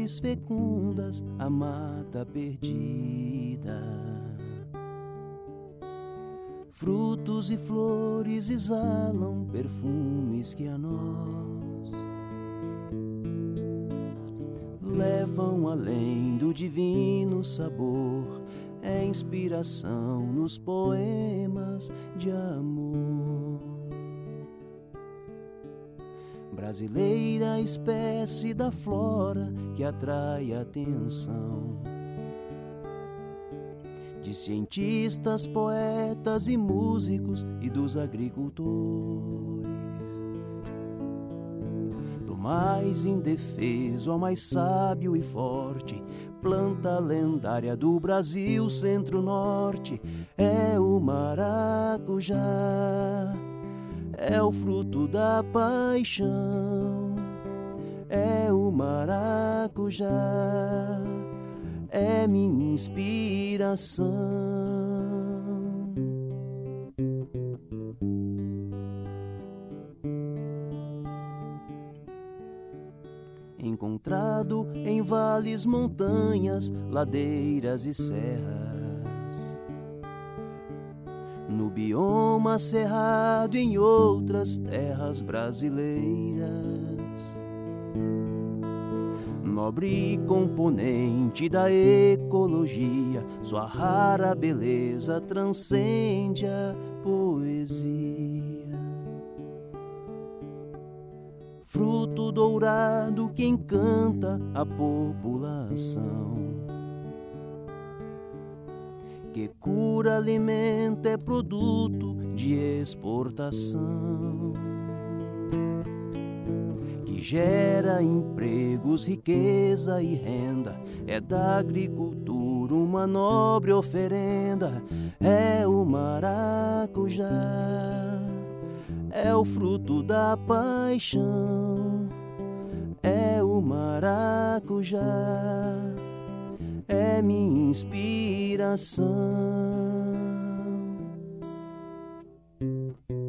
flores fecundas, a mata perdida. Frutos e flores exalam perfumes que a nós levam além do divino sabor. É inspiração nos poemas de amor. Brasileira, espécie da flora que atrai a atenção de cientistas, poetas e músicos e dos agricultores. Do mais indefeso ao mais sábio e forte, planta lendária do Brasil centro-norte, é o maracujá, é o fruto da paixão, é o maracujá, é minha inspiração. Encontrado em vales, montanhas, ladeiras e serras, no bioma cerrado e em outras terras brasileiras. Nobre componente da ecologia, sua rara beleza transcende a poesia. Fruto dourado que encanta a população, que cura, alimenta, é produto de exportação, que gera empregos, riqueza e renda, é da agricultura uma nobre oferenda, é o maracujá, é o fruto da paixão, é o maracujá, é minha inspiração.